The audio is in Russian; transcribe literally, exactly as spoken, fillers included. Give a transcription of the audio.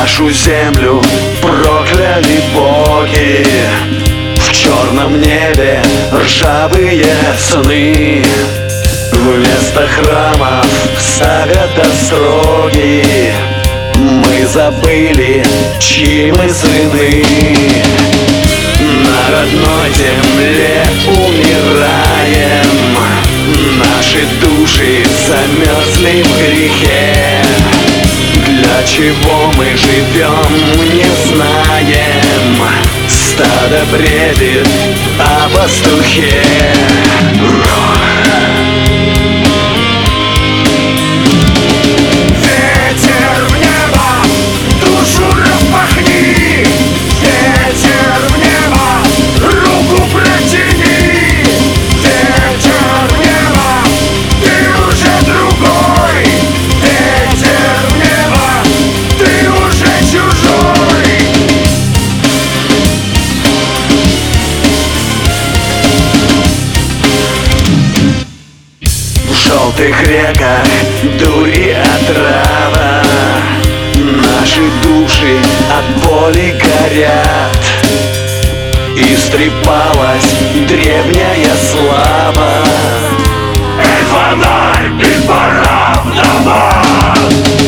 Нашу землю прокляли боги, в черном небе ржавые сны. Вместо храмов ставят остроги. Мы забыли, чьи мы сыны. На родной земле умираем, наши души замерзли в грехе. Для чего мы живем, не знаем. Стадо бредит о пастухе. В желтых реках дури отрава, наши души от боли горят. Истрепалась древняя слава. Эй, фонарь, и пора в дома!